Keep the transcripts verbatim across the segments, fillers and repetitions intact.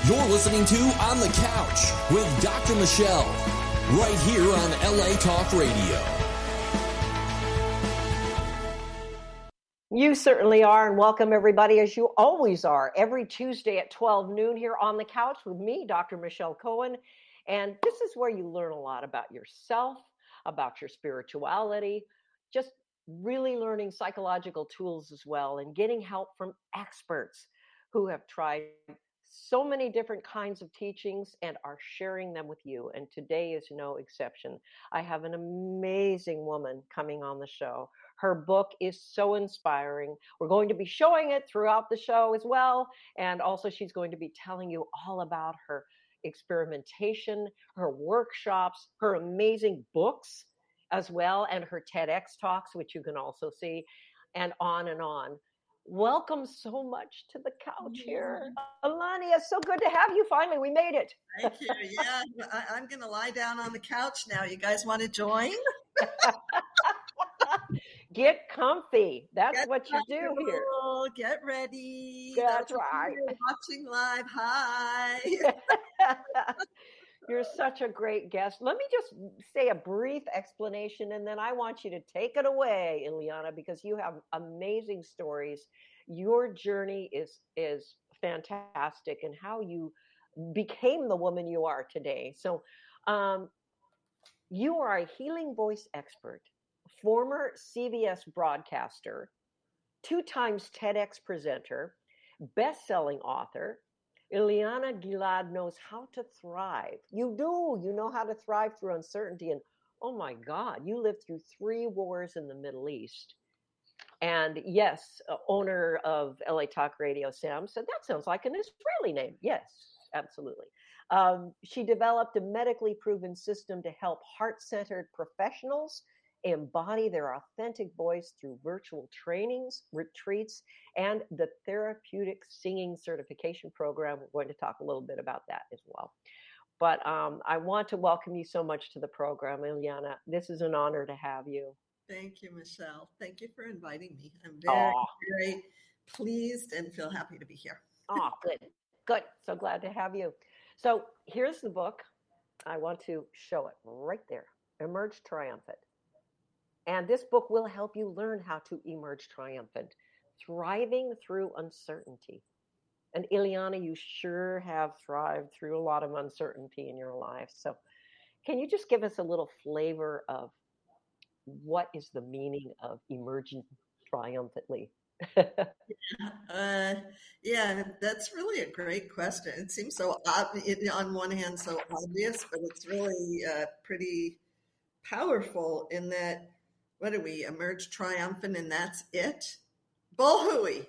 You're listening to On the Couch with Doctor Michelle, right here on L A Talk Radio. You certainly are, and welcome everybody, as you always are, every Tuesday at twelve noon here on the couch with me, Doctor Michelle Cohen. And this is where you learn a lot about yourself, about your spirituality, just really learning psychological tools as well, and getting help from experts who have tried so many different kinds of teachings and are sharing them with you. And today is no exception. I have an amazing woman coming on the show. Her book is so inspiring. We're going to be showing it throughout the show as well. And also she's going to be telling you all about her experimentation, her workshops, her amazing books as well, and her TEDx talks, which you can also see, and on and on. Welcome so much to the couch here. Alania, it's so good to have you. Finally, we made it. Thank you. Yeah, I, I'm going to lie down on the couch now. You guys want to join? Get comfy. That's Get what you do here. Get ready. That's right. Watching live. Hi. You're such a great guest. Let me just say a brief explanation, and then I want you to take it away, Ileana, because you have amazing stories. Your journey is is fantastic, and how you became the woman you are today. So um, you are a healing voice expert, former C B S broadcaster, two times TEDx presenter, best-selling author. Ileana Gilad knows how to thrive. You do. You know how to thrive through uncertainty. And oh my God, you lived through three wars in the Middle East. And yes, uh, owner of L A Talk Radio, Sam, said that sounds like an Israeli name. Yes, absolutely. Um, she developed a medically proven system to help heart-centered professionals embody their authentic voice through virtual trainings, retreats, and the therapeutic singing certification program. We're going to talk a little bit about that as well. But um, I want to welcome you so much to the program, Ileana. This is an honor to have you. Thank you, Michelle. Thank you for inviting me. I'm very, Aww. very pleased and feel happy to be here. Oh, good. Good. So glad to have you. So here's the book. I want to show it right there. Emerge Triumphant. And this book will help you learn how to emerge triumphant, thriving through uncertainty. And Ileana, you sure have thrived through a lot of uncertainty in your life. So can you just give us a little flavor of what is the meaning of emerging triumphantly? uh, yeah, that's really a great question. It seems so ob- it, on one hand so obvious, but it's really uh, pretty powerful in that. What do we emerge triumphant and that's it? Bull hooey.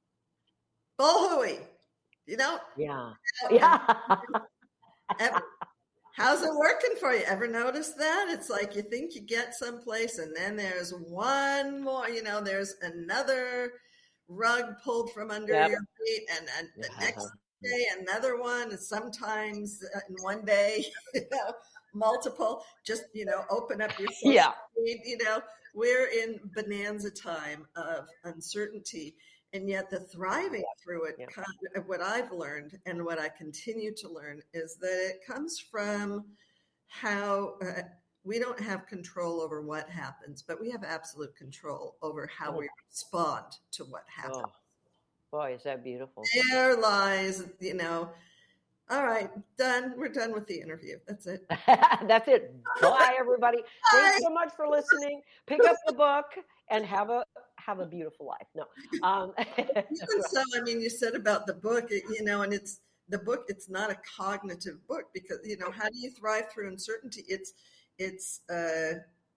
Bull hooey. You know? Yeah. Yeah. Ever, how's it working for you? Ever notice that? It's like you think you get someplace and then there's one more, you know, there's another rug pulled from under yep. your feet, and, and the yeah. next day another one, and sometimes in one day, you know, multiple. Just, you know, open up your social yeah. feed, you know. We're in bonanza time of uncertainty, and yet the thriving through it, yeah. kind of, what I've learned and what I continue to learn is that it comes from how uh, we don't have control over what happens, but we have absolute control over how oh. we respond to what happens. Oh. Boy, is that beautiful. There lies, you know, all right, done. We're done with the interview. That's it. That's it. Bye, everybody. Bye. Thanks so much for listening. Pick up the book and have a have a beautiful life. No. Um, Even so, I mean, you said about the book, you know, and it's the book. It's not a cognitive book because, you know, how do you thrive through uncertainty? It's it's uh,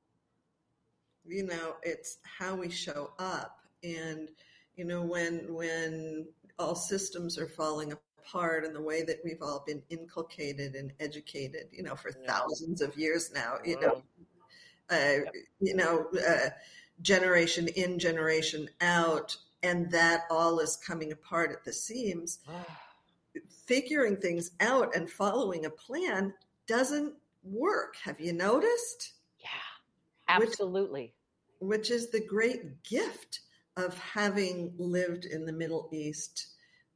you know, it's how we show up, and you know, when when all systems are falling apart. Part in the way that we've all been inculcated and educated, you know, for yeah. thousands of years now, you know, uh, yep. you know, uh, generation in, generation out, and that all is coming apart at the seams. Figuring things out and following a plan doesn't work. Have you noticed? Yeah, absolutely. Which, which is the great gift of having lived in the Middle East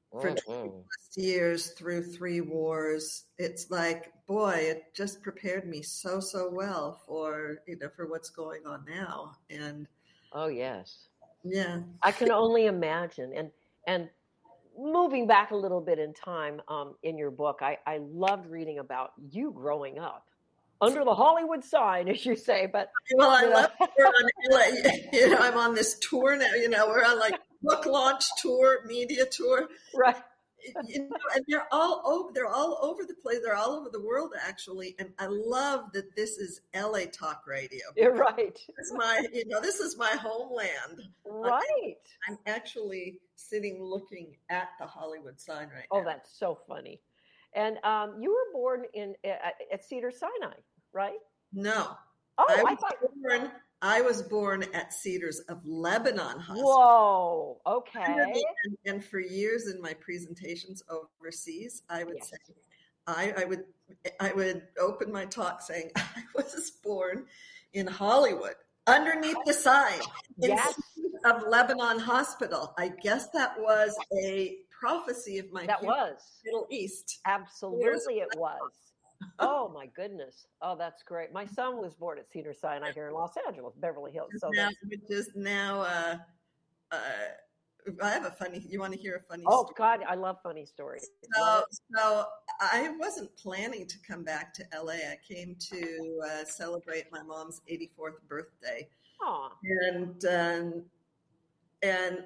for Mm-hmm. ninety plus years through three wars. It's like, boy, it just prepared me so, so well for, you know, for what's going on now. And Oh, yes. yeah. I can only imagine. And and moving back a little bit in time, um, in your book, I, I loved reading about you growing up under the Hollywood sign, as you say. But Well, I you know, love that we're on L A. You know, I'm on this tour now. You know, we're on like book launch tour, media tour. right? You know, and they're all over. They're all over the place. They're all over the world, actually. And I love that this is L A Talk Radio. You're right. It's my, you know, this is my homeland. Right. I'm actually sitting looking at the Hollywood sign right Oh, now. that's so funny. And um, you were born in at, at Cedar Sinai, right? No. Oh, I I was thought. born. I was born at Cedars of Lebanon Hospital. Whoa. Okay. And, and for years in my presentations overseas, I would Yes. say, I, I would, I would open my talk saying I was born in Hollywood, underneath the sign in Yes. Cedars of Lebanon Hospital. I guess that was a prophecy of my That future was Middle East. absolutely it was. Oh my goodness. Oh, that's great. My son was born at Cedar Sinai here in Los Angeles, Beverly Hills. So now, that's, which is now, uh, uh, I have a funny. You want to hear a funny oh story? God, I love funny stories. So, Love it. so I wasn't planning to come back to L A. I came to uh, celebrate my mom's eighty-fourth birthday, Aw. and um, and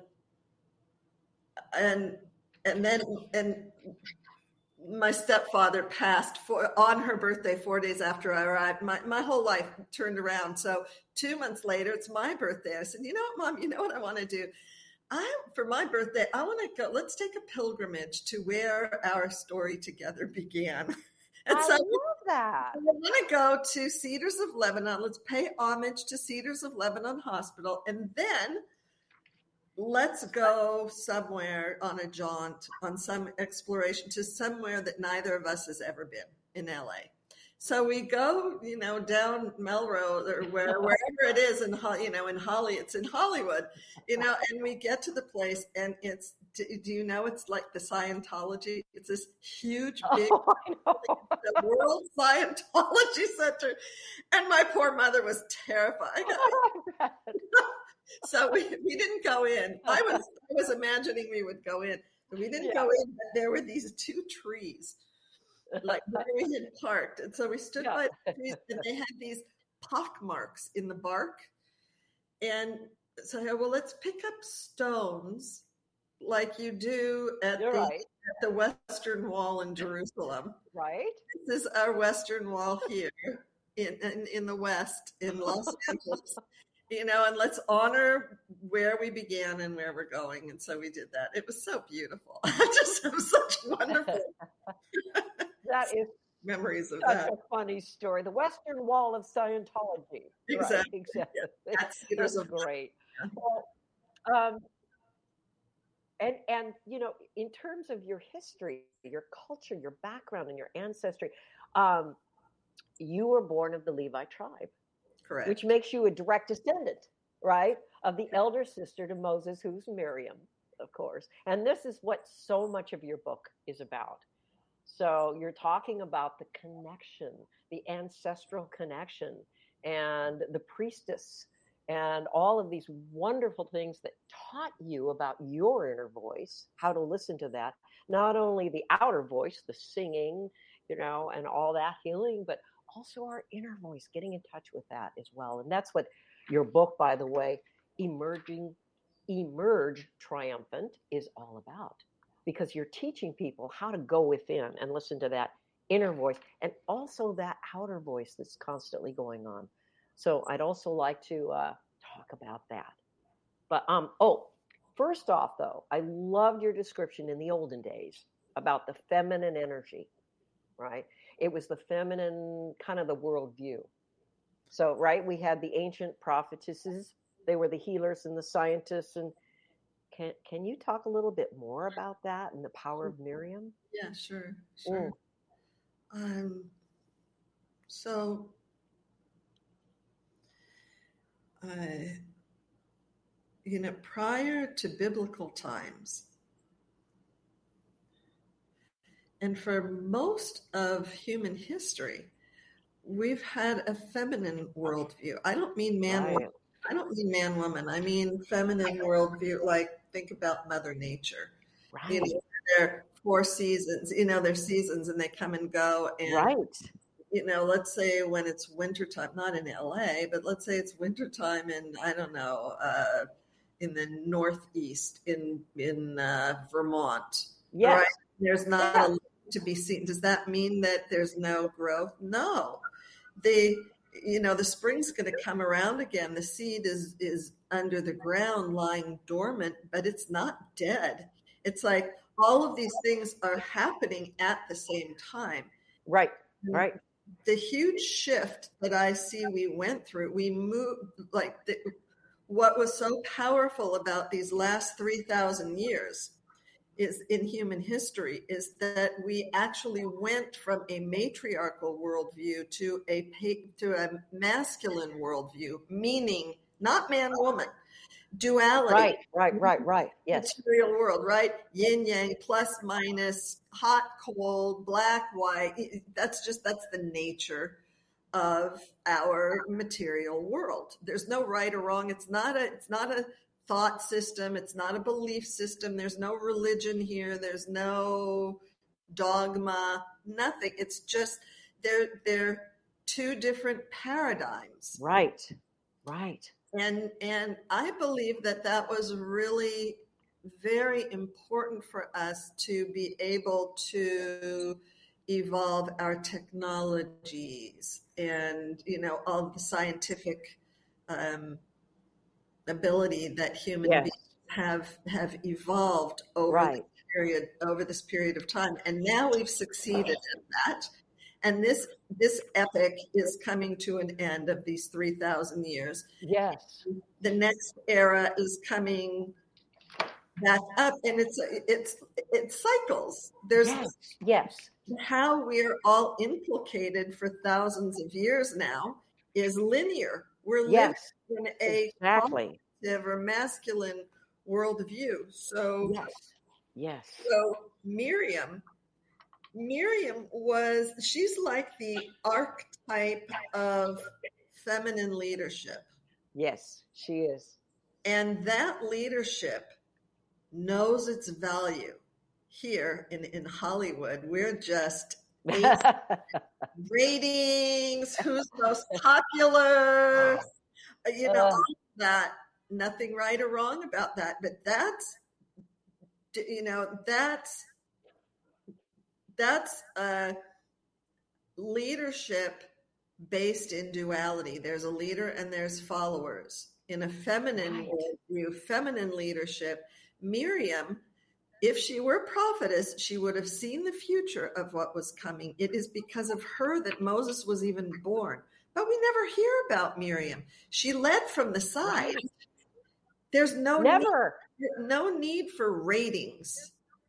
and and then and my stepfather passed for on her birthday four days after I arrived. My my whole life turned around. So two months later, it's my birthday. I said, you know what, Mom? You know what I want to do? I, for my birthday, I want to go, let's take a pilgrimage to where our story together began. And I so love that. I want to go to Cedars of Lebanon. Let's pay homage to Cedars of Lebanon Hospital. And then let's go somewhere on a jaunt, on some exploration to somewhere that neither of us has ever been in L A. So we go, you know, down Melrose or where, wherever it is in, you know, in Holly, it's in Hollywood, you know, and we get to the place and it's, do, do you know, it's like the Scientology. It's this huge, big, Oh, I know. the World Scientology Center. And my poor mother was terrified. So we, we didn't go in. I was, I was imagining we would go in, but we didn't Yeah. go in. But there were these two trees like where we had parked. And so we stood Yeah. by the trees and they had these pock marks in the bark. And so I go, well, let's pick up stones like you do at You're the, right. at the Western Wall in Jerusalem. Right? This is our Western Wall here in, in, in the West, in Los Angeles. You know, and let's honor where we began and where we're going. And so we did that. It was so beautiful. I just have such wonderful That is memories of such that. a funny story. The Western Wall of Scientology. Exactly. Right, exactly. That's Cedars That's of great. Well, um, and and you know, in terms of your history, your culture, your background, and your ancestry, um, you were born of the Levi tribe, Correct. which makes you a direct descendant, right, of the elder sister to Moses, who's Miriam, of course. And this is what so much of your book is about. So you're talking about the connection, the ancestral connection, and the priestess, and all of these wonderful things that taught you about your inner voice, how to listen to that. Not only the outer voice, the singing, you know, and all that healing, but also our inner voice, getting in touch with that as well. And that's what your book, by the way, Emerging, Emerge Triumphant, is all about. Because you're teaching people how to go within and listen to that inner voice and also that outer voice that's constantly going on. So I'd also like to uh, talk about that. But, um, oh, first off, though, I loved your description in the olden days about the feminine energy, right? It was the feminine, kind of the worldview. So, right, we had the ancient prophetesses. They were the healers and the scientists. And can can you talk a little bit more about that and the power of Miriam? Yeah, sure, sure. Mm. Um, so, uh, you know, prior to biblical times, And for most of human history, we've had a feminine worldview. I don't mean man, Right. woman. I don't mean man, woman. I mean feminine worldview. Like, think about Mother Nature. You Right. know, there are four seasons. You know, there's seasons and they come and go. And Right. you know, let's say when it's wintertime, not in L A, but let's say it's wintertime in, I don't know, uh, in the Northeast, in in uh, Vermont. Yes. Right? There's not Yeah. a to be seen. Does that mean that there's no growth? No. The you know the spring's going to come around again. The seed is is under the ground, lying dormant, but it's not dead. It's like all of these things are happening at the same time. Right. Right. The huge shift that I see we went through, we moved like the, what was so powerful about these last three thousand years is in human history is that we actually went from a matriarchal worldview to a to a masculine worldview, meaning not man woman, duality. Right, right, right, right. Yes. Material world, right? Yin yang, plus minus, hot, cold, black, white. That's just that's the nature of our material world. There's no right or wrong. It's not a it's not a thought system. It's not a belief system. There's no religion here. There's no dogma, nothing. It's just they're they're two different paradigms. Right. Right. And and I believe that that was really very important for us to be able to evolve our technologies and, you know, all the scientific um, ability that human Yes. beings have have evolved over Right. this period over this period of time. And now we've succeeded in that. And this this epic is coming to an end of these three thousand years. Yes. The next era is coming back up, and it's it's it cycles. There's Yes. Yes. how we're all implicated for thousands of years now is linear. We're living Yes. in a Exactly. positive or masculine worldview. So, Yes. Yes. so Miriam, Miriam was she's like the archetype of feminine leadership. Yes, she is. And that leadership knows its value. Here in, in Hollywood, we're just ratings, who's most popular, you know, Uh. all of that. Nothing right or wrong about that. But that's, you know, that's, that's a leadership based in duality. There's a leader and there's followers. In a feminine worldview, feminine leadership, Miriam, if she were a prophetess, she would have seen the future of what was coming. It is because of her that Moses was even born. But we never hear about Miriam. She led from the side. Right. There's no Never. need, no need for ratings.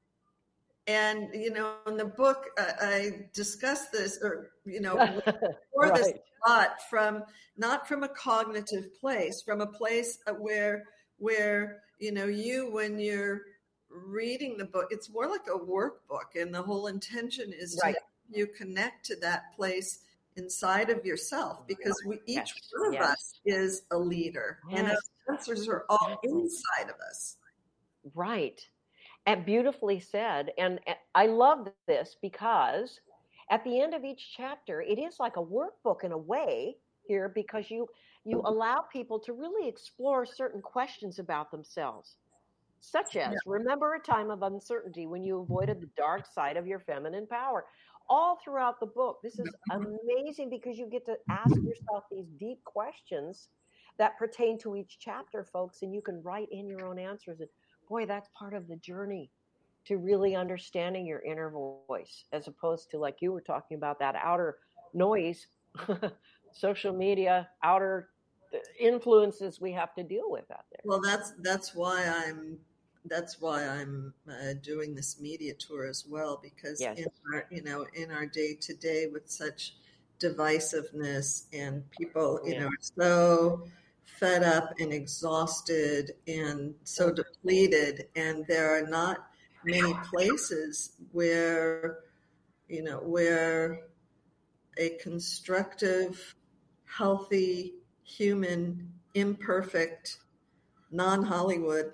And, you know, in the book, uh, I discussed this, or, you know, before this Right. thought from, not from a cognitive place, from a place where, where, you know, you, when you're reading the book, it's more like a workbook. And the whole intention is Right. to help you connect to that place inside of yourself, because we, each Yes. one of Yes. us is a leader. And Yes. our answers are all Exactly. inside of us. Right. And beautifully said. And uh, I love this because at the end of each chapter, it is like a workbook in a way here, because you you allow people to really explore certain questions about themselves, such as, remember a time of uncertainty when you avoided the dark side of your feminine power. All throughout the book, this is amazing because you get to ask yourself these deep questions that pertain to each chapter, folks, and you can write in your own answers. And boy, that's part of the journey to really understanding your inner voice, as opposed to, like you were talking about, that outer noise, social media, outer influences we have to deal with out there. Well, that's that's why I'm that's why I'm uh, doing this media tour as well, because Yes. in our, you know, in our day to day with such divisiveness and people, you Yeah. know, are so fed up and exhausted and so depleted, and there are not many places where you know, where a constructive, healthy, human, imperfect, non-Hollywood,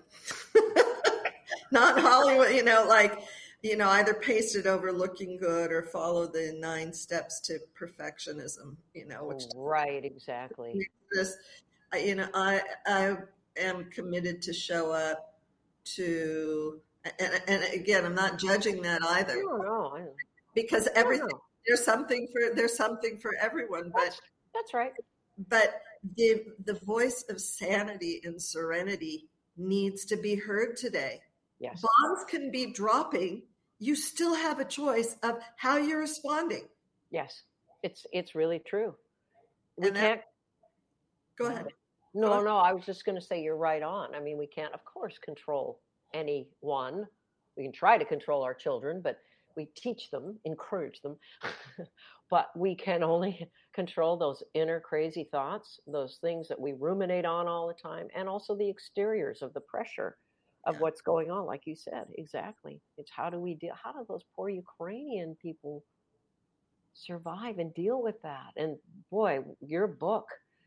non-Hollywood, you know, like, you know, either pasted over looking good or follow the nine steps to perfectionism, you know, which right, exactly. This, you know, I I am committed to show up to, and, and again, I'm not judging that either. No, no, I, because everything no. there's something for there's something for everyone, but that's, that's right. But the the voice of sanity and serenity needs to be heard today. Yes. Bombs can be dropping. You still have a choice of how you're responding. Yes, it's it's really true. We and that, can't. Go ahead. No, go ahead. no, I was just going to say you're right on. I mean, we can't, of course, control anyone. We can try to control our children, but we teach them, encourage them. But we can only control those inner crazy thoughts, those things that we ruminate on all the time, and also the exteriors of the pressure of Yeah. what's going on, like you said. Exactly. It's how do we deal, how do those poor Ukrainian people survive and deal with that? And boy, your book,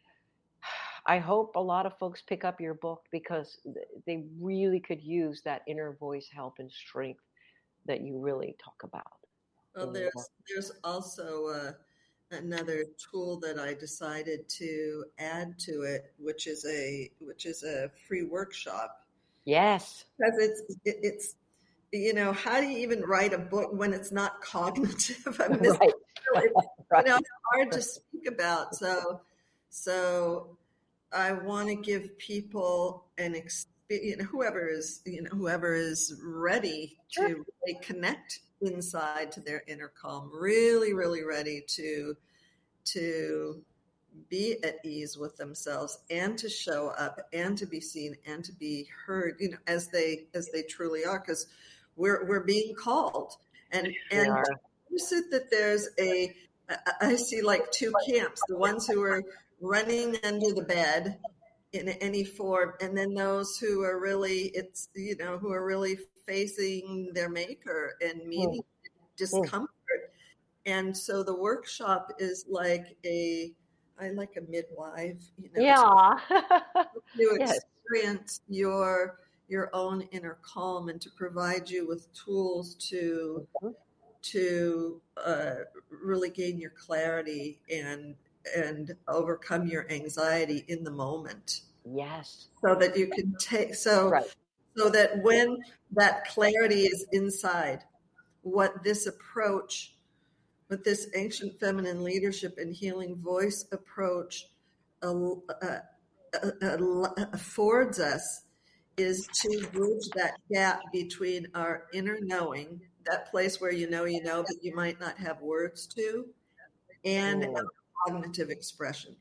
I hope a lot of folks pick up your book because they really could use that inner voice help and strength that you really talk about. Well, there's there's also uh, another tool that I decided to add to it, which is a which is a free workshop. Yes, because it's it, it's you know, how do you even write a book when it's not cognitive? I mean, it's, right. it's right. you know, hard to speak about. So so I want to give people an experience. You know, whoever is you know whoever is ready Sure. to really connect inside to their inner calm, really, really ready to to be at ease with themselves and to show up and to be seen and to be heard, you know, as they as they truly are, because we're we're being called. And and notice it that there's a I see like two camps, the ones who are running under the bed in any form, and then those who are really it's you know who are really facing their maker and meeting mm. discomfort. Mm. And so the workshop is like a I like a midwife, you know, yeah. to experience yes. your your own inner calm and to provide you with tools to mm-hmm. to uh, really gain your clarity and and overcome your anxiety in the moment. Yes. So that you can take so right. so that when that clarity is inside, what this approach, what this ancient feminine leadership and healing voice approach uh, uh, uh, uh, affords us is to bridge that gap between our inner knowing, that place where you know you know, but you might not have words to, and mm. cognitive expression.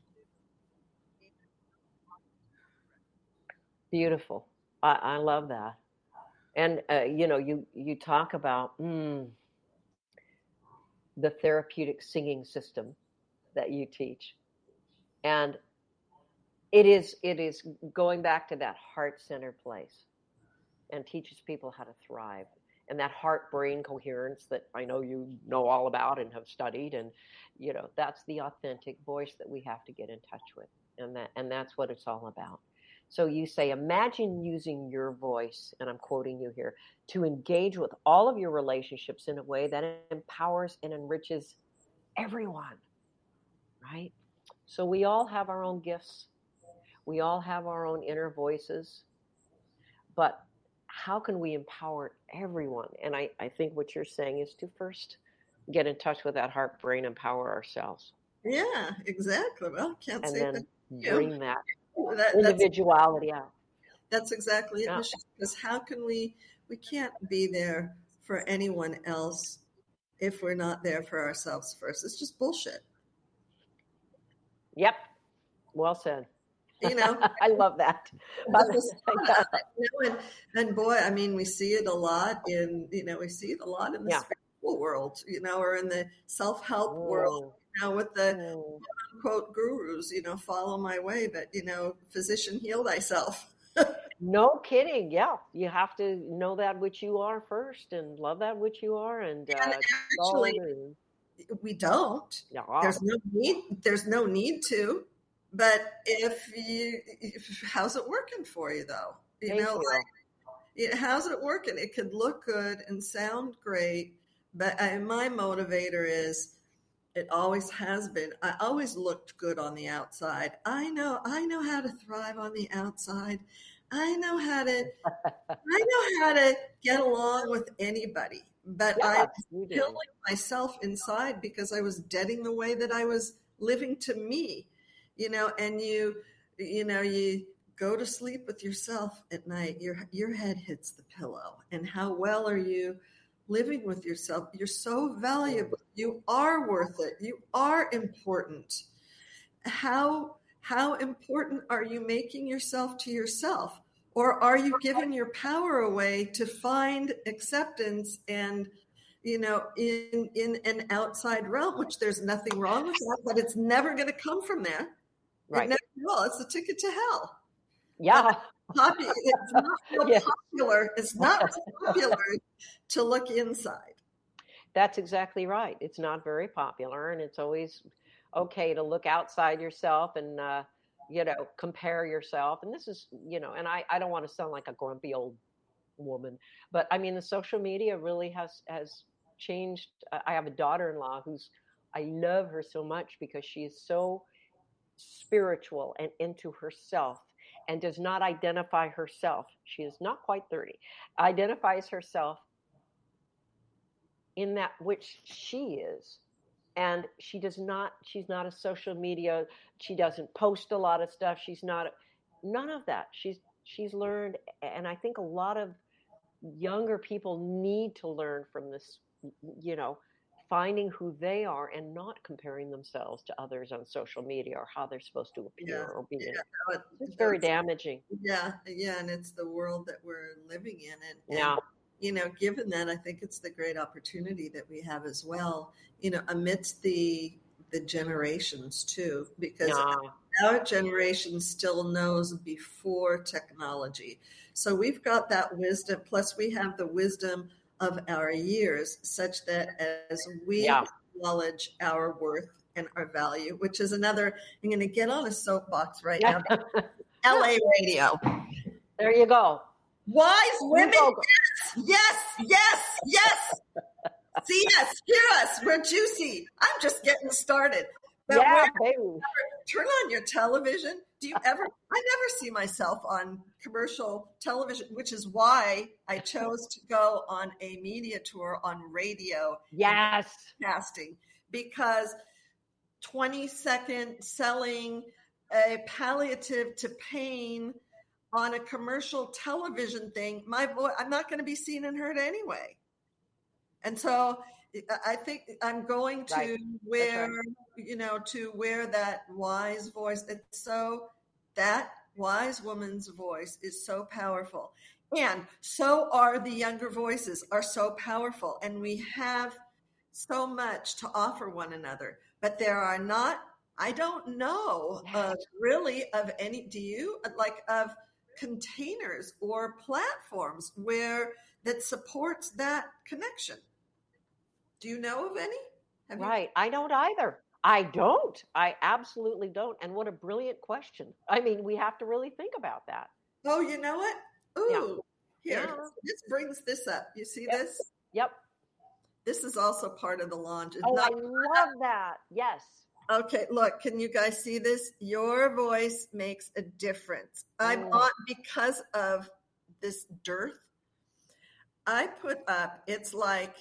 Beautiful. I, I love that. And, uh, you know, you, you talk about mm, the therapeutic singing system that you teach. And it is, it is going back to that heart-centered place and teaches people how to thrive. And that heart-brain coherence that I know you know all about and have studied. And, you know, that's the authentic voice that we have to get in touch with. And that, and that's what it's all about. So you say, imagine using your voice, and I'm quoting you here, to engage with all of your relationships in a way that empowers and enriches everyone, right? So we all have our own gifts. We all have our own inner voices. But how can we empower everyone? And I, I think what you're saying is to first get in touch with that heart, brain, and power ourselves. Yeah, exactly. Well, can't and say then that. bring Yeah. that That, individuality that's, out. That's exactly it, yeah. Michelle. Because how can we, we can't be there for anyone else if we're not there for ourselves first. It's just bullshit. Yep. Well said. You know, I love that. But, you know, and, and boy, I mean, we see it a lot in, you know, we see it a lot in the yeah. spiritual world, you know, or in the self-help mm. world. You know, with the mm. quote gurus, you know, follow my way, but, you know, physician, heal thyself. No kidding. Yeah. You have to know that which you are first and love that which you are. And, uh, And actually, and, we don't. yeah. There's no need. There's no need to. But if you, if, how's it working for you though? You Thank know, you. like, it, how's it working? It could look good and sound great, but I, my motivator is, it always has been, I always looked good on the outside. I know, I know how to thrive on the outside. I know how to, I know how to get along with anybody, but Yeah, I was you do. killing myself inside because I was deading the way that I was living to me, you know, and you, you know, you go to sleep with yourself at night, your, your head hits the pillow, and how well are you living with yourself? You're so valuable. You are worth it. You are important. How, how important are you making yourself to yourself? Or are you giving your power away to find acceptance and, you know, in, in an outside realm, which there's nothing wrong with that, but it's never going to come from there. Right. It never will. It's a ticket to hell. Yeah. Popu- it's not real Yeah. popular. It's not real popular to look inside. That's exactly right. It's not very popular, and it's always okay to look outside yourself and, uh, you know, compare yourself. And this is, you know, and I, I don't want to sound like a grumpy old woman, but I mean, the social media really has, has changed. I have a daughter-in-law who's, I love her so much because she is so spiritual and into herself and does not identify herself. She is not quite thirty, identifies herself in that which she is. And she does not, she's not a social media, she doesn't post a lot of stuff. She's not, none of that. She's, she's learned. And I think a lot of younger people need to learn from this, you know, finding who they are and not comparing themselves to others on social media or how they're supposed to appear Yeah, or be. yeah, in. no, it- It's very that's- damaging. Yeah, yeah, and it's the world that we're living in. And, and Yeah. you know, given that, I think it's the great opportunity that we have as well, you know, amidst the the generations too, because Yeah. our generation still knows before technology. So we've got that wisdom, plus we have the wisdom of our years, such that as we Yeah. acknowledge our worth and our value, which is another, I'm going to get on a soapbox right Yeah. now. L A radio. There you go. Wise women, go. yes, yes, yes, yes. See us, hear us. We're juicy. I'm just getting started. But Yeah, when- baby. turn on your television. Do you ever? I never see myself on commercial television, which is why I chose to go on a media tour on radio. Yes. Casting, because twenty second selling a palliative to pain on a commercial television thing, my voice, I'm not going to be seen and heard anyway. And so I think I'm going to Right. where, right. you know, to where that wise voice, it's so, that wise woman's voice is so powerful. And so are the younger voices are so powerful. And we have so much to offer one another, but there are not, I don't know uh, really of any, do you, like of containers or platforms where that supports that connection? Do you know of any? Have you- Right. I don't either. I don't. I absolutely don't. And what a brilliant question. I mean, we have to really think about that. Oh, you know what? Ooh, Yeah. here, Yeah. this brings this up. You see Yep. this? Yep. This is also part of the launch. It's Oh, not- I love that. Yes. Okay, look, can you guys see this? Your voice makes a difference. I'm Mm. on, because of this dearth, I put up, it's like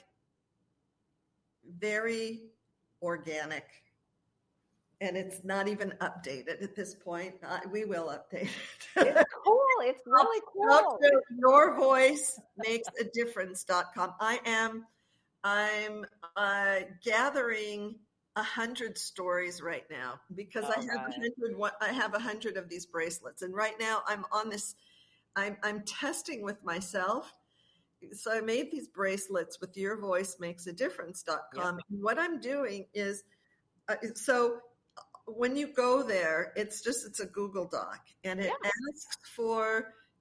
very organic. And it's not even updated at this point. Uh, we will update it. It's cool. It's really Go cool. to your voice makes a difference dot com. I am I'm uh, gathering a hundred stories right now because I All have a right. hundred one- I have a hundred of these bracelets, and right now I'm on this. I'm I'm testing with myself. So I made these bracelets with your voice makes a difference dot com. Yep. And what I'm doing is uh, so when you go there, it's just it's a Google Doc, and it Yeah. asks for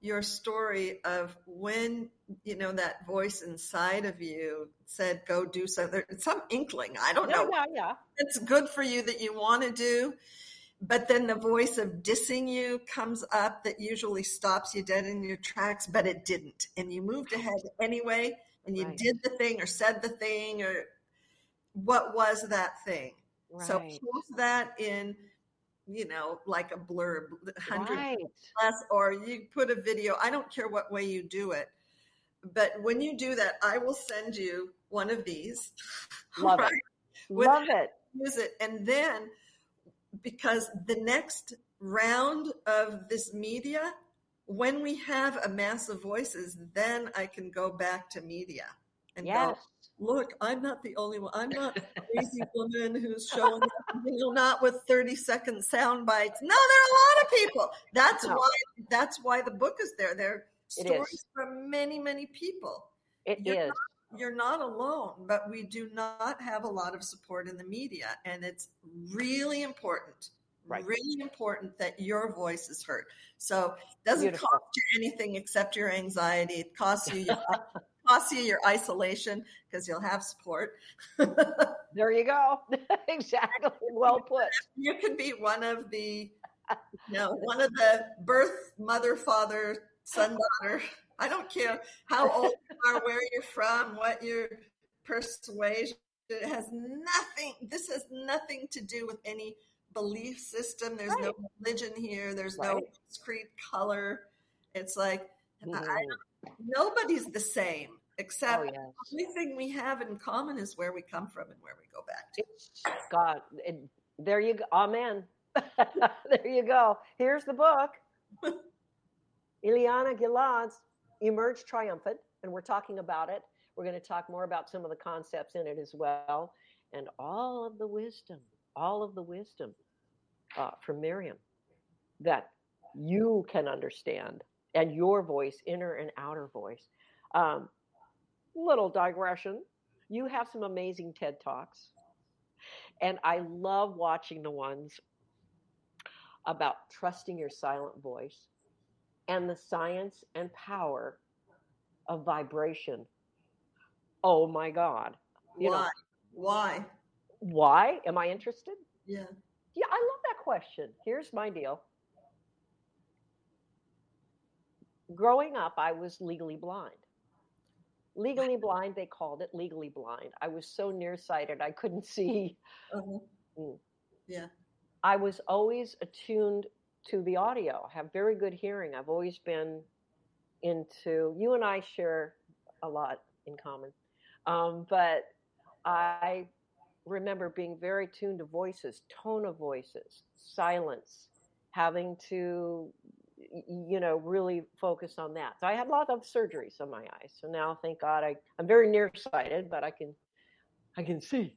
your story of when, you know, that voice inside of you said, go do something, some inkling. I don't yeah, know. Yeah, yeah. It's good for you that you want to do. But then the voice of dissing you comes up that usually stops you dead in your tracks, but it didn't. And you moved ahead anyway, and you Right. did the thing or said the thing, or what was that thing? Right. So post that in, you know, like a blurb, hundred Right. plus, or you put a video. I don't care what way you do it. But when you do that, I will send you one of these. Love right? it. With Love it. Use it. And then, because the next round of this media, when we have a mass of voices, then I can go back to media and Yes. go, look, I'm not the only one. I'm not a crazy woman who's showing up, you know, not with thirty second sound bites. No, there are a lot of people. That's No. why that's why the book is there. There are It stories is. from many, many people. It You're is. not, you're not alone, but we do not have a lot of support in the media. And it's really important, Right. really important that your voice is heard. So it doesn't Beautiful. cost you anything except your anxiety. It costs you your, costs you your isolation because you'll have support. There you go. Exactly. Well put. You could be one of the, you know, one of the birth, mother, father, son, daughter. I don't care how old you are, where you're from, what your persuasion. It has nothing, this has nothing to do with any belief system. There's Right. no religion here. There's Right. no discrete color. It's like, Mhm. I, nobody's the same, except Oh, yes. the only thing we have in common is where we come from and where we go back to. It's, God, it, there you go. Amen. There you go. Here's the book. Ileana Gilad's Emerge Triumphant, and we're talking about it. We're going to talk more about some of the concepts in it as well, and all of the wisdom, all of the wisdom uh, from Miriam that you can understand, and your voice, inner and outer voice. Um, little digression. You have some amazing TED Talks, and I love watching the ones about trusting your silent voice and the science and power of vibration. Oh my God. You Why? know, Why? why am I interested? Yeah. Yeah, I love that question. Here's my deal. Growing up, I was legally blind. Legally blind, they called it legally blind. I was so nearsighted, I couldn't see. Uh-huh. Mm. Yeah. I was always attuned to the audio. I have very good hearing. I've always been into, you and I share a lot in common. Um, but I remember being very tuned to voices, tone of voices, silence, having to, you know, really focus on that. So I had a lot of surgeries on my eyes. So now, thank God, I, I'm very nearsighted, but I can, I can see.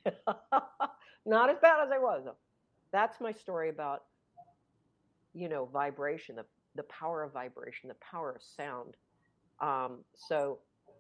Not as bad as I was, though. That's my story about, you know, vibration, the, the power of vibration, the power of sound. Um, so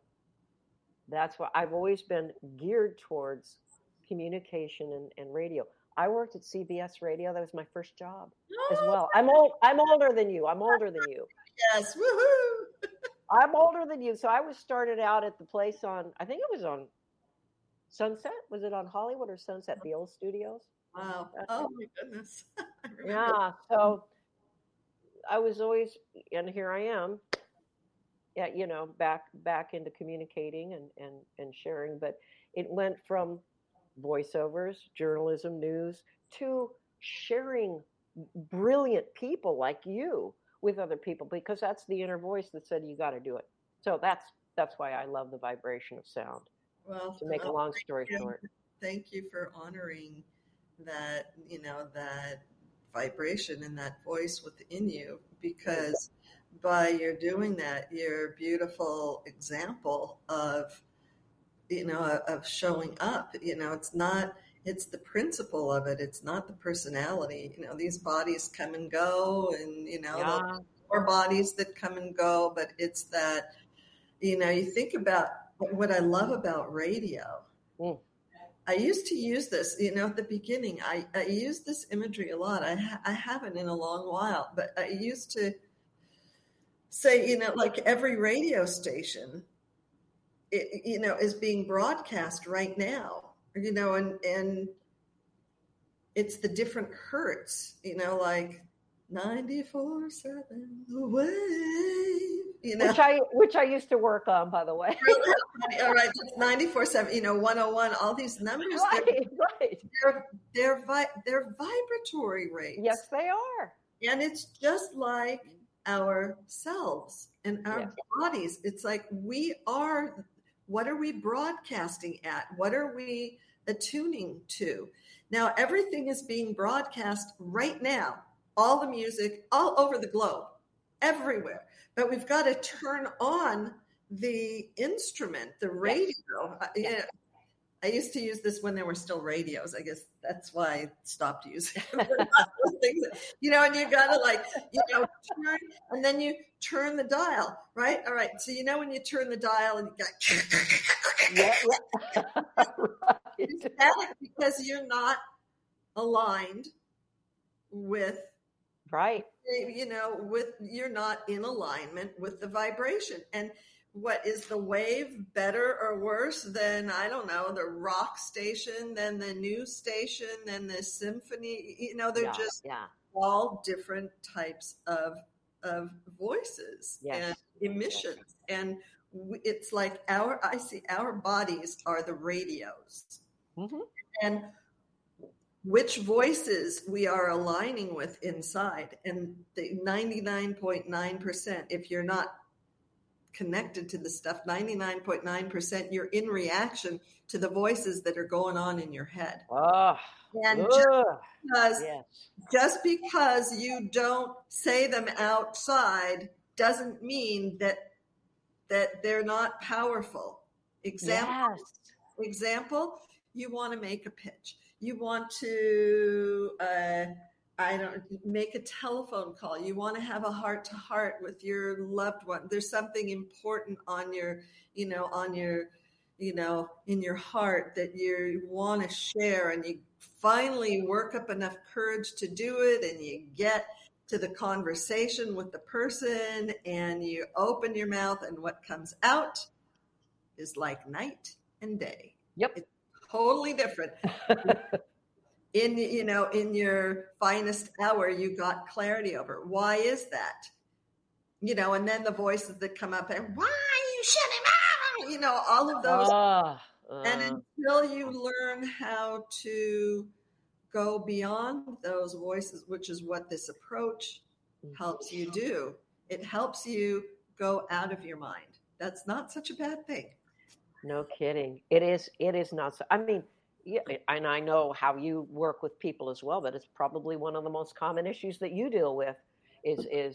that's why I've always been geared towards communication and, and radio. I worked at C B S Radio. That was my first job as well. I'm old. I'm older than you. I'm older than you. Yes. Woohoo. I'm older than you. So I was started out at the place on, I think it was on Sunset. Was it on Hollywood or Sunset? The old studios. Wow. Oh my goodness. Yeah. So I was always, and here I am. Yeah, you know, back back into communicating and, and, and sharing. But it went from voiceovers, journalism, news, to sharing brilliant people like you with other people, because that's the inner voice that said you got to do it. So that's that's why I love the vibration of sound. Well, To make a long story you. short. Thank you for honoring that, you know, that vibration and that voice within you, because by your doing that, you're a beautiful example of, you know, of showing up. You know, it's not, it's the principle of it. It's not the personality. You know, these bodies come and go, and, you know, Yeah. more bodies that come and go, but it's that, you know, you think about what I love about radio. Mm. I used to use this, you know, at the beginning, I, I used this imagery a lot. I, ha- I haven't in a long while, but I used to say, you know, like every radio station, it, you know, is being broadcast right now, you know, and, and it's the different hertz, you know, like ninety-four seven away, you know. Which I, which I used to work on, by the way. Really? All right. ninety-four seven, you know, one oh one, all these numbers. Right, they're, right. They're, they're, vi- they're vibratory rates. Yes, they are. And it's just like ourselves and our Yes. bodies. It's like we are, what are we broadcasting at? What are we attuning to? Now, everything is being broadcast right now, all the music, all over the globe, everywhere. But we've got to turn on the instrument, the radio. Yes. I, yeah, I used to use this when there were still radios. I guess that's why I stopped using them. Things, you know, and you got to like, you know, turn, and then you turn the dial, right? All right. So, you know, when you turn the dial and you got, Yeah, yeah. Right. because you're not aligned with, Right. you know, with, you're not in alignment with the vibration. And what is the wave better or worse than, I don't know, the rock station, than the news station, than the symphony? You know, they're Yeah, just yeah. all different types of of voices Yes. and emissions. And we, it's like our, I see our bodies are the radios. Mm-hmm. And which voices we are aligning with inside. And the ninety-nine point nine percent, if you're not connected to the stuff, ninety-nine point nine percent, you're in reaction to the voices that are going on in your head. Oh, And ugh. just because, Yes. just because you don't say them outside doesn't mean that that they're not powerful. Example, Yes. example, you want to make a pitch. You want to, uh, I don't make a telephone call. You want to have a heart to heart with your loved one. There's something important on your, you know, on your, you know, in your heart that you want to share, and you finally work up enough courage to do it, and you get to the conversation with the person, and you open your mouth, and what comes out is like night and day. Yep. It's totally different. In, you know, in your finest hour, you got clarity over. Why is that? You know, and then the voices that come up and, why are you shutting up? You know, all of those. Uh, uh, And until you learn how to go beyond those voices, which is what this approach helps you do, it helps you go out of your mind. That's not such a bad thing. no kidding. It is. It is not. So, I mean, yeah, and I know how you work with people as well. But it's probably one of the most common issues that you deal with. Is is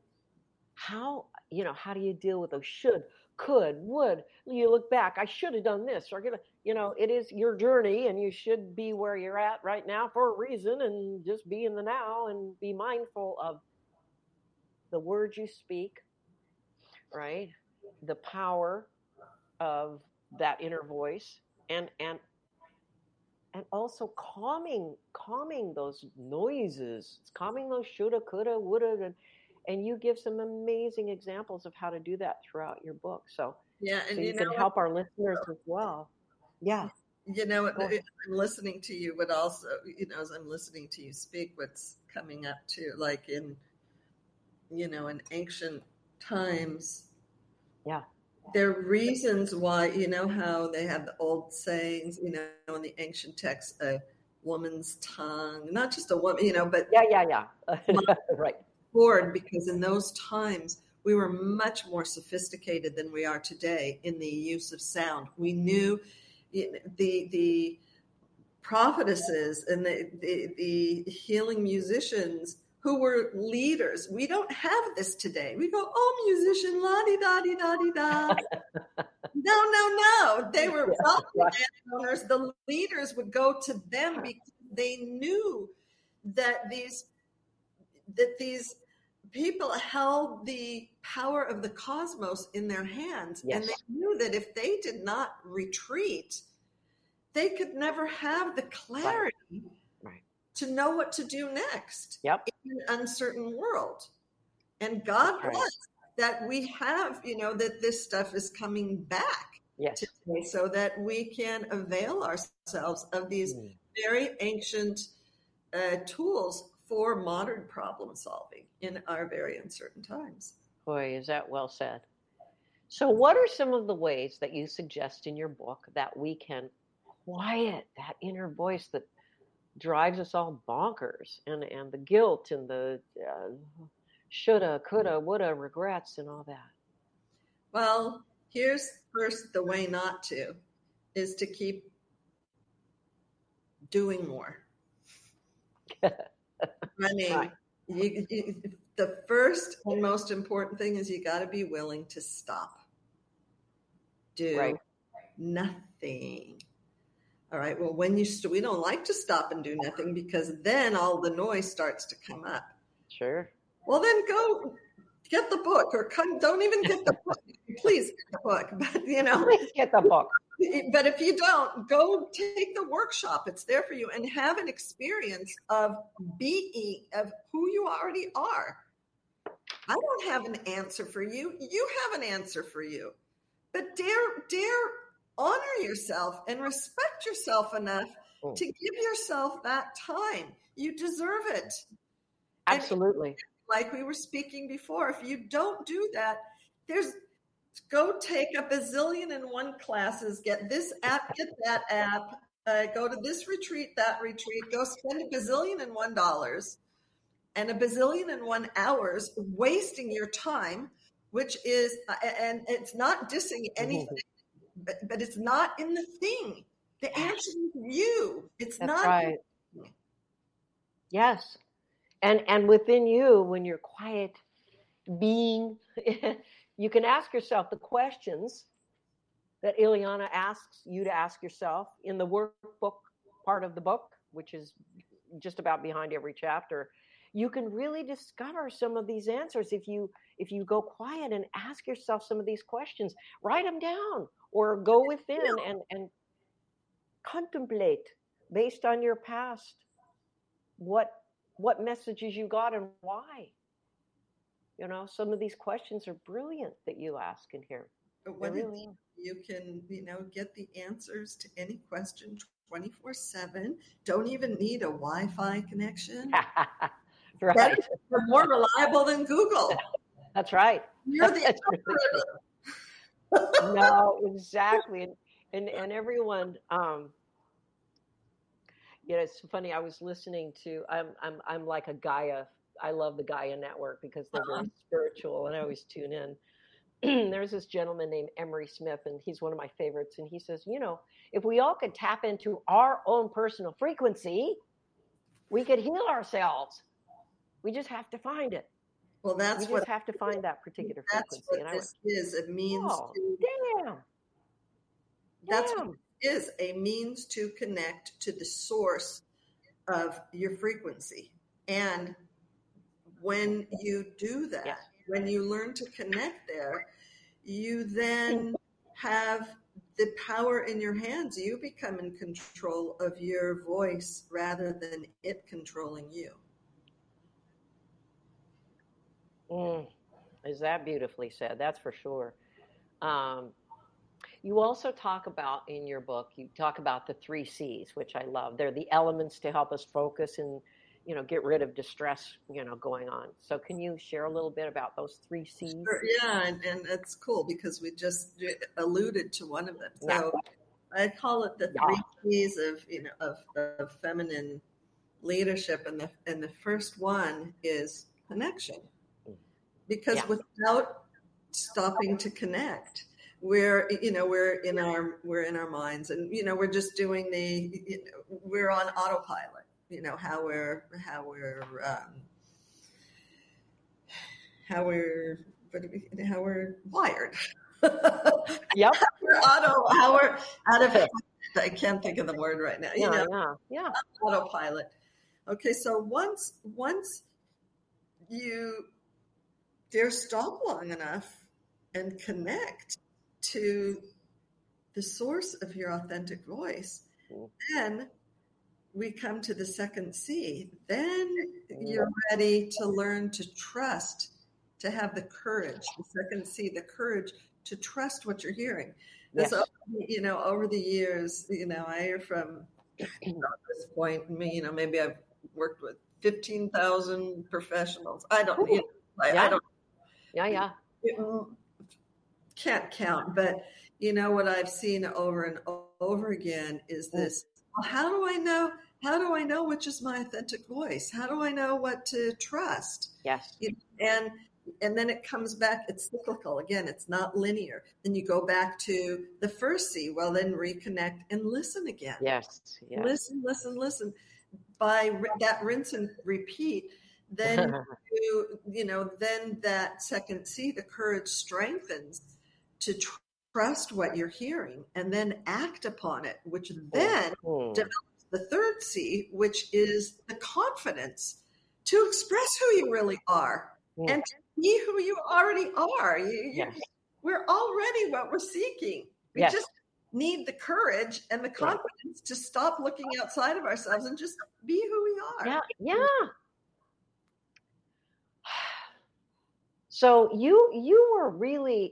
how you know how do you deal with those should, could, would? You look back. I should have done this. Or you know, it is your journey, and you should be where you're at right now for a reason, and just be in the now and be mindful of the words you speak. Right, the power of that inner voice, and and and also calming calming those noises, calming those shoulda, coulda, woulda, and and you give some amazing examples of how to do that throughout your book. So Yeah, and so you, you can know help our listeners as well. Yeah, You know, Go ahead. I'm listening to you, but also, you know, as I'm listening to you speak, what's coming up too, like in, you know, in ancient times, yeah, there are reasons why, you know, how they have the old sayings, you know, in the ancient texts, a woman's tongue, not just a woman, you know, but yeah, yeah, yeah. Right. forward, because in those times we were much more sophisticated than we are today in the use of sound. We knew the the prophetesses and the, the, the healing musicians who were leaders. We don't have this today. We go, oh, musician, la-di-da-di-da-di-da. No, no, no. They were wealthy landowners. The leaders would go to them because they knew that these that these people held the power of the cosmos in their hands. Yes. And they knew that if they did not retreat, they could never have the clarity Right. Right. to know what to do next Yep. in an uncertain world. And God Right. bless that we have, you know, that this stuff is coming back Yes. today so that we can avail ourselves of these Mm. very ancient uh, tools for modern problem solving in our very uncertain times. Boy, is that well said. So, what are some of the ways that you suggest in your book that we can quiet that inner voice that drives us all bonkers, and, and the guilt and the uh, shoulda, coulda, woulda, regrets, and all that? Well, here's first the way not to is to keep doing more. I mean, Right. you, you, the first and most important thing is you got to be willing to stop. Do Right. nothing. All right. Well, when you st- we don't like to stop and do nothing because then all the noise starts to come up. Sure. Well, then go get the book, or come. Don't even get the book. Please get the book. But you know, Please get the book. but if you don't, go take the workshop. It's there for you, and have an experience of being of who you already are. I don't have an answer for you. You have an answer for you. But dare, dare honor yourself and respect yourself enough Mm. to give yourself that time. You deserve it. Absolutely. And like we were speaking before, if you don't do that, there's go take a bazillion and one classes, get this app, get that app, uh, go to this retreat, that retreat, go spend a bazillion and one dollars and a bazillion and one hours wasting your time, which is, uh, and it's not dissing anything, but, but it's not in the thing. The answer is you. It's That's not. right. Yes. And and within you, when you're quiet being, you can ask yourself the questions that Ileana asks you to ask yourself in the workbook part of the book, which is just about behind every chapter. You can really discover some of these answers if you if you go quiet and ask yourself some of these questions. Write them down or go within and, and contemplate based on your past what what messages you got and why. You know, some of these questions are brilliant that you ask in here. But what They it- really are. you can, you know, get the answers to any question twenty-four seven. Don't even need a Wi-Fi connection. Right. Better, you're more reliable than Google. That's right. You're the That's really algorithm. No, exactly. And and, and everyone, um, you know, it's funny. I was listening to. I'm I'm I'm like a Gaia. I love the Gaia Network because they're Uh-huh. very spiritual, and I always tune in. There's this gentleman named Emery Smith, and he's one of my favorites. And he says, you know, if we all could tap into our own personal frequency, we could heal ourselves. We just have to find it. Well, We that's just what have to find that particular that's frequency. what And I went, this is. A means oh, to damn. that's what Damn. it is, a means to connect to the source of your frequency. And when you do that, Yes. when you learn to connect there, you then have the power in your hands. You become in control of your voice rather than it controlling you. Mm, is that beautifully said? That's for sure. Um, you also talk about in your book, you talk about the three C's, which I love. They're the elements to help us focus and, you know, get rid of distress, you know, going on. So can you share a little bit about those three C's? Sure, yeah, and, and it's cool because we just alluded to one of them. So Yeah. I call it the Yeah. three C's of, you know, of, of feminine leadership, and the and the first one is connection. Because Yeah. without stopping to connect, we're you know we're in our we're in our minds, and you know we're just doing the you know, we're on autopilot. You know how we're how we're um, how we're what do we, how we're wired. Yep. We're auto how we're out of I can't think of the word right now. You Yeah, know, yeah, yeah. autopilot. Okay, so once once you dare stop long enough and connect to the source of your authentic voice, then we come to the second C. Then you're ready to learn to trust to have the courage, the second C, the courage to trust what you're hearing. Yes. So, you know, over the years, you know, I hear from at this point, you know, maybe I've worked with fifteen thousand professionals. I don't, you know, I, yeah. I don't, yeah, yeah, it, can't count, but you know, what I've seen over and over again is this, well, how do I know, how do I know which is my authentic voice? How do I know what to trust? Yes. You know, and And then it comes back, it's cyclical. Again, it's not linear. Then you go back to the first C. Well, then reconnect and listen again. Yes. yes. Listen, listen, listen. By that rinse and repeat, then you, you know, then that second C, the courage strengthens to tr- trust what you're hearing and then act upon it, which then mm-hmm. develops the third C, which is the confidence to express who you really are. Mm. And be who you already are. You, yes. We're already what we're seeking. We yes. just need the courage and the confidence right. to stop looking outside of ourselves and just be who we are. Yeah. Yeah. So you you were really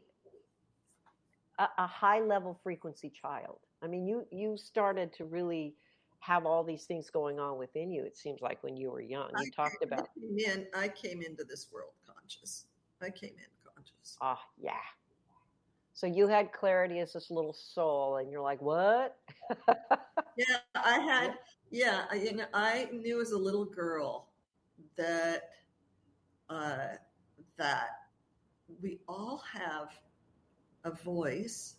a, a high level frequency child. I mean, you you started to really have all these things going on within you. It seems like when you were young, you I talked came, about. I came, in, I came into this world conscious. I came in conscious. Oh, yeah. So you had clarity as this little soul, and you're like, what? yeah, I had, yeah, I, you know, I knew as a little girl that, uh, that we all have a voice.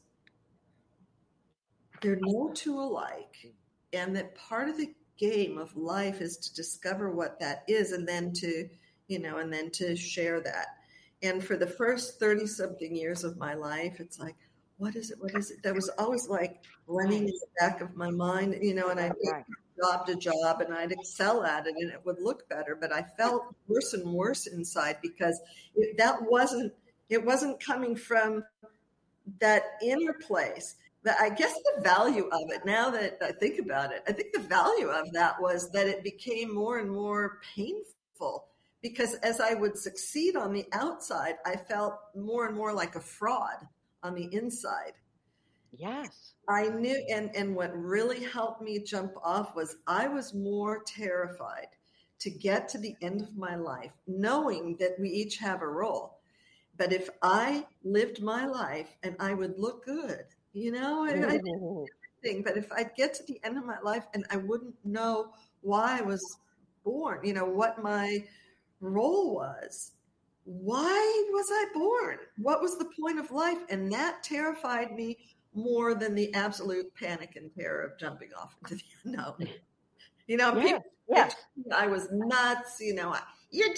They're no two alike. And that part of the game of life is to discover what that is and then to, you know, and then to share that. And for the first thirty something years of my life, it's like, what is it? What is it? That was always like running in the back of my mind, you know, and I'd go from job to job and I'd excel at it and it would look better. But I felt worse and worse inside because it, that wasn't, it wasn't coming from that inner place. But I guess the value of it, now that I think about it, I think the value of that was that it became more and more painful because as I would succeed on the outside, I felt more and more like a fraud on the inside. Yes. I knew, and, and what really helped me jump off was I was more terrified to get to the end of my life, knowing that we each have a role. But if I lived my life and I would look good, you know, and I did everything. But if I'd get to the end of my life and I wouldn't know why I was born, you know, what my role was, why was I born? What was the point of life? And that terrified me more than the absolute panic and terror of jumping off into the unknown. You know, yeah, people, yeah. I was nuts, you know, you're doing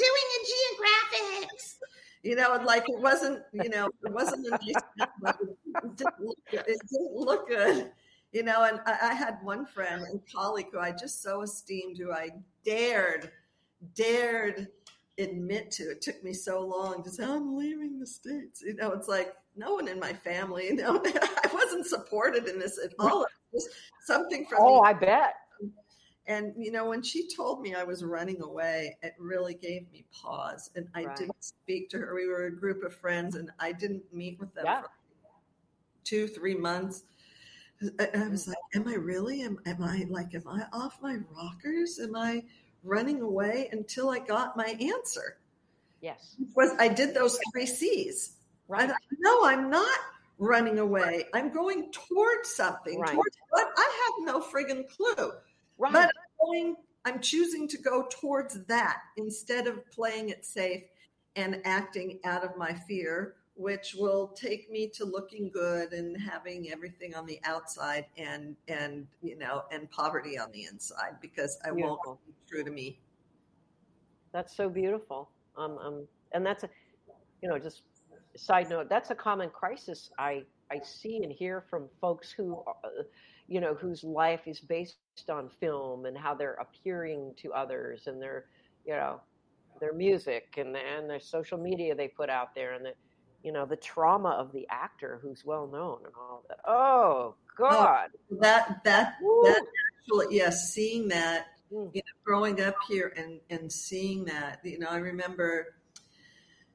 a geographics. You know, and like it wasn't, you know, it wasn't a nice, but it didn't look good. It didn't look good, you know. And I, I had one friend and colleague who I just so esteemed, who I dared, dared admit to. It took me so long to say, I'm leaving the States. You know, it's like no one in my family, you know, I wasn't supported in this at all. It was something from Oh, the, I bet. And, you know, when she told me I was running away, it really gave me pause. And I right. didn't speak to her. We were a group of friends, and I didn't meet with them yeah. for two, three months. And I was like, am I really? Am, am I like, am I off my rockers? Am I running away until I got my answer? Yes. Was I did those three C's. Right. I, no, I'm not running away. I'm going towards something. Right. Towards what? I have no friggin' clue. Right. But I'm, going, I'm choosing to go towards that instead of playing it safe and acting out of my fear, which will take me to looking good and having everything on the outside and, and you know, and poverty on the inside because I beautiful. Won't be true to me. That's so beautiful. Um, um, and that's, a, you know, just a side note, that's a common crisis I, I see and hear from folks who, uh, you know, whose life is based on film and how they're appearing to others and their, you know, their music and, and their social media they put out there and the, you know, the trauma of the actor who's well known and all that. Oh God. Oh, that, that, Woo. that actually, yes, seeing that, mm. you know, growing up here and, and seeing that, you know, I remember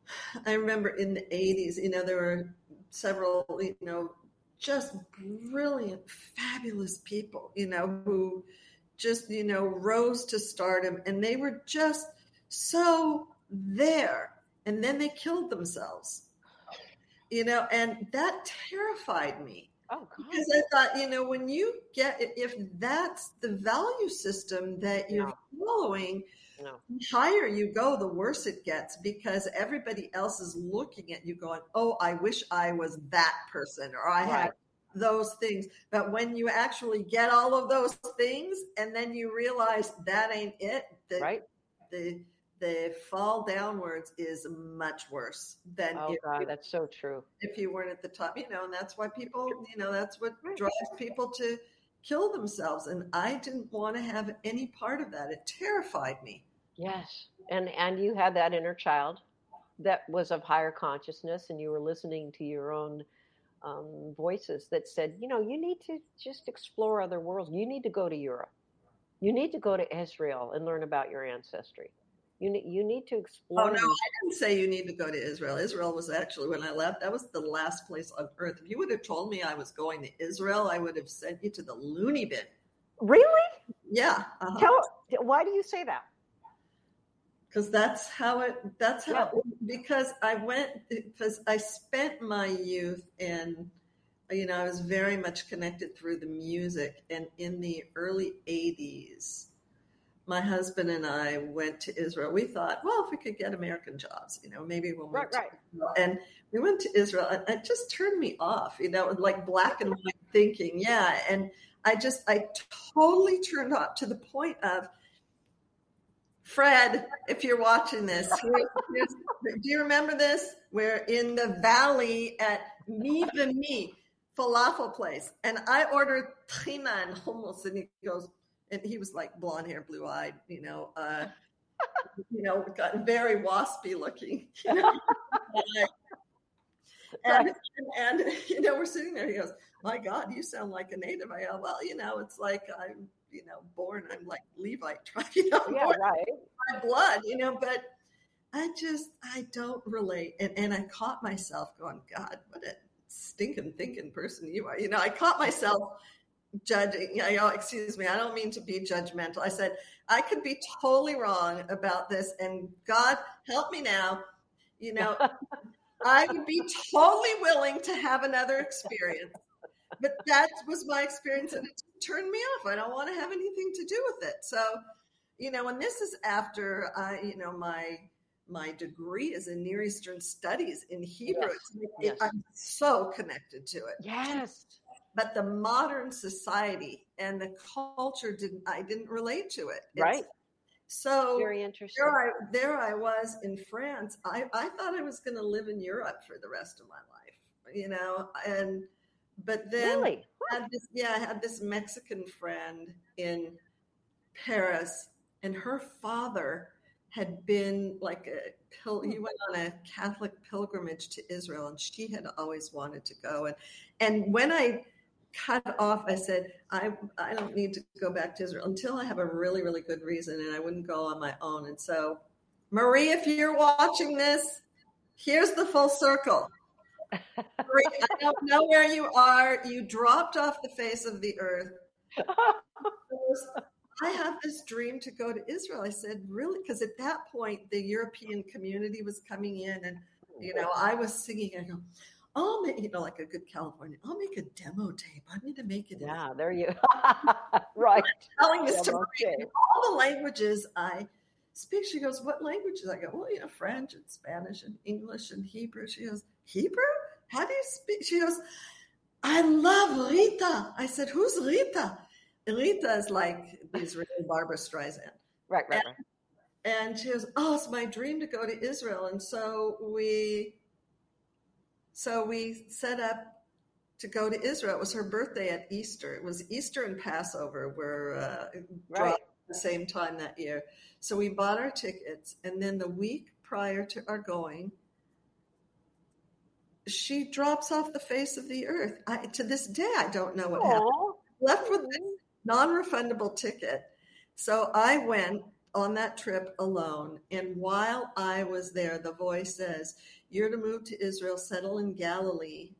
I remember in the eighties, you know, there were several, you know, just brilliant, fabulous people, you know, who just, you know, rose to stardom, and they were just so there. And then they killed themselves, you know, and that terrified me. Oh, God. Because I thought, you know, when you get, if that's the value system that you're no. following, no. the higher you go, the worse it gets, because everybody else is looking at you going, oh, I wish I was that person, or I right. had those things. But when you actually get all of those things, and then you realize that ain't it, the, right. the, the fall downwards is much worse than oh if God, you, that's so true. If you weren't at the top, you know, and that's why people, you know, that's what drives people to kill themselves. And I didn't want to have any part of that. It terrified me. Yes. And, and you had that inner child that was of higher consciousness, and you were listening to your own um, voices that said, you know, you need to just explore other worlds. You need to go to Europe. You need to go to Israel and learn about your ancestry. You need, you need to explore. Oh, no, I didn't say you need to go to Israel. Israel was actually, when I left, that was the last place on earth. If you would have told me I was going to Israel, I would have sent you to the loony bin. Really? Yeah. Uh-huh. Tell, why do you say that? Because that's how it, that's how, yeah. because I went, because I spent my youth in, you know, I was very much connected through the music. And in the early eighties, my husband and I went to Israel. We thought, well, if we could get American jobs, you know, maybe we'll move right, to right. Israel. And we went to Israel, and it just turned me off, you know, like black and white thinking. Yeah. And I just, I totally turned off to the point of, Fred, if you're watching this, here's, here's, do you remember this? We're in the valley at Mivami falafel place. And I ordered trina and hummus, and he goes, and he was like blonde hair, blue eyed, you know, uh, you know, got very waspy looking. You know? and, and, and, you know, we're sitting there. He goes, my God, you sound like a native. I go, well, you know, it's like I'm, you know, born, I'm like Levite tribe, you know, yeah, born right. my blood, you know, but I just, I don't relate. And, and I caught myself going, God, what a stinking thinking person you are. You know, I caught myself judging, you know, excuse me, I don't mean to be judgmental. I said, I could be totally wrong about this, and God help me now. You know, I would be totally willing to have another experience, but that was my experience, and it turned me off. I don't want to have anything to do with it. So, you know, and this is after I, you know, my, my degree is in Near Eastern Studies in Hebrew. Yes. It, Yes. I'm so connected to it. Yes. But the modern society and the culture didn't, I didn't relate to it. It's, right. So very interesting. There I, there I was in France. I, I thought I was going to live in Europe for the rest of my life, you know, and, but then really? I had this, yeah, I had this Mexican friend in Paris, and her father had been like a pil- he went on a Catholic pilgrimage to Israel, and she had always wanted to go. And, and when I cut off, I said, I, I don't need to go back to Israel until I have a really, really good reason, and I wouldn't go on my own. And so, Marie, if you're watching this, here's the full circle. Marie, I don't know where you are. You dropped off the face of the earth. I have this dream to go to Israel. I said, really? Because at that point, the European community was coming in, and, you know, I was singing. I go, I'll make, you know, like a good Californian, I'll make a demo tape. I'm going to make it. Yeah, there you right. I'm telling this demo to Marie. All the languages I speak. She goes, what languages? I go, well, you know, French and Spanish and English and Hebrew. She goes, Hebrew? How do you speak? She goes, I love Rita. I said, who's Rita? Rita is like the Israeli Barbara Streisand. Right, right, and, right. And she goes, oh, it's my dream to go to Israel. And so we, so we set up to go to Israel. It was her birthday at Easter. It was Easter and Passover were uh, right. dropped at the same time that year. So we bought our tickets. And then the week prior to our going, she drops off the face of the earth. I, to this day, I don't know what Aww. happened. Left with this non-refundable ticket. So I went on that trip alone. And while I was there, the voice says, you're to move to Israel, settle in Galilee.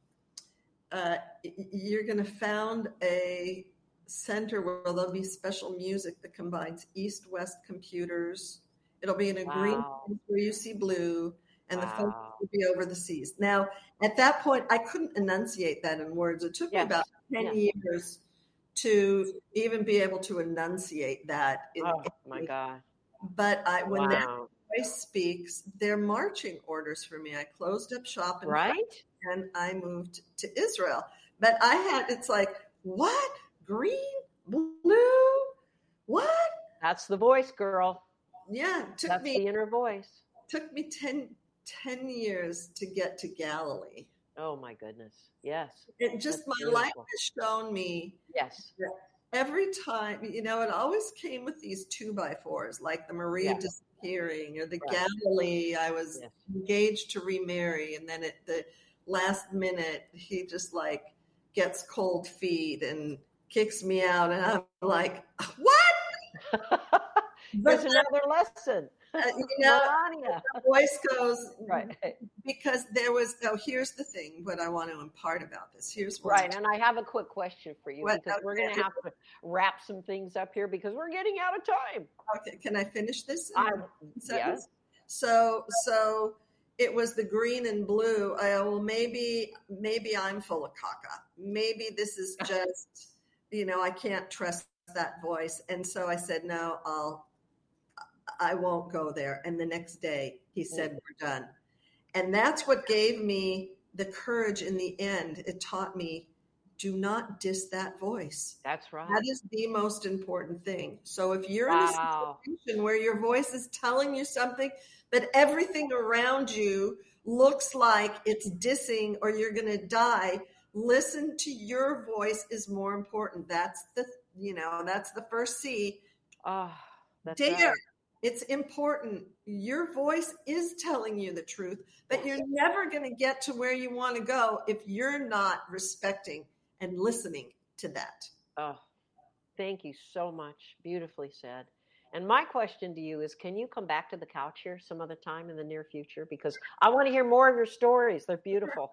Uh, you're going to found a center where there'll be special music that combines east-west computers. It'll be in a wow. green where you see blue, and wow. the focus will be over the seas. Now, at that point, I couldn't enunciate that in words. It took yes. me about ten yes. years to even be able to enunciate that. In, oh, my God. But I, when wow. that voice speaks, they're marching orders for me. I closed up shop in right? France, and I moved to Israel. But I had, it's like, what? Green? Blue? What? That's the voice, girl. Yeah. It took That's me, the inner voice. Took me ten, ten years to get to Galilee. Oh, my goodness. Yes. It just, That's my beautiful. Life has shown me. Yes. That every time, you know, it always came with these two by fours, like the Maria yes. disappearing or the right. Galilee. I was yes. engaged to remarry. And then at the last minute, he just like gets cold feet and kicks me out. And I'm like, what? There's another lesson. Uh, you know, the voice goes, right. because there was, oh, here's the thing, what I want to impart about this. Here's what Right, and I have a quick question for you what, because okay. we're going to have to wrap some things up here because we're getting out of time. Okay, can I finish this? I, yes. So, so it was the green and blue. I, well, maybe, maybe I'm full of caca. Maybe this is just, you know, I can't trust that voice. And so I said, no, I'll, I won't go there. And the next day he said, we're done. And that's what gave me the courage in the end. It taught me, do not diss that voice. That's right. That is the most important thing. So if you're wow. in a situation where your voice is telling you something, but everything around you looks like it's dissing or you're going to die, listen to your voice is more important. That's the, you know, that's the first C. Oh, that's Dare. Right. It's important. Your voice is telling you the truth, but you're never going to get to where you want to go if you're not respecting and listening to that. Oh, thank you so much. Beautifully said. And my question to you is, can you come back to the couch here some other time in the near future? Because I want to hear more of your stories. They're beautiful.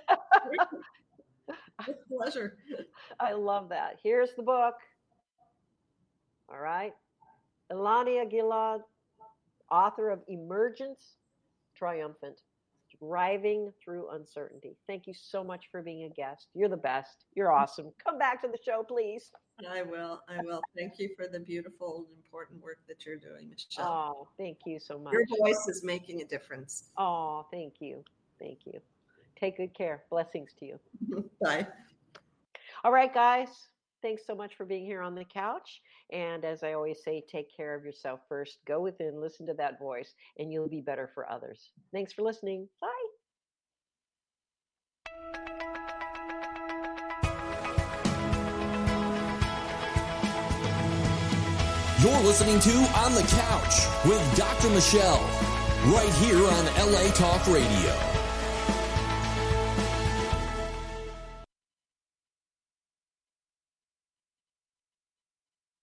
With pleasure. I love that. Here's the book. All right. Elania Gilad, author of Emergence Triumphant, Driving Through Uncertainty. Thank you so much for being a guest. You're the best. You're awesome. Come back to the show, please. I will. I will. Thank you for the beautiful and important work that you're doing, Michelle. Oh, thank you so much. Your voice is making a difference. Oh, thank you. Thank you. Take good care. Blessings to you. Bye. All right, guys. Thanks so much for being here on the couch. And as I always say, take care of yourself first. Go within, listen to that voice, and you'll be better for others. Thanks for listening. Bye. You're listening to On the Couch with Doctor Michelle, right here on L A Talk Radio.